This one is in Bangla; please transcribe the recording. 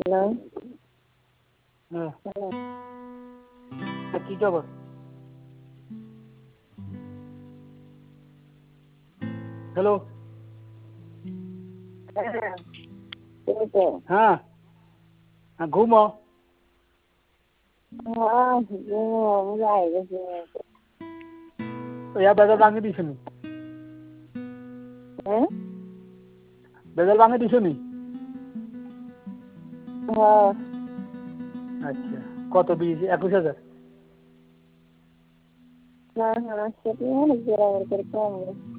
হ্যালো। হ্যাঁ, হ্যালো। কি খবর? হ্যালো। হ্যাঁ, এই তো। হ্যাঁ, ঘুমো। হ্যাঁ, যাই গেছে। বেজাল ভাঙি দিছনি, হ্যাঁ? বেজাল ভাঙি দিছনি। হ্যাঁ। আচ্ছা, কত দিয়েছি? 21,000। না, না, সেটি অনেক বরাবর করে কম।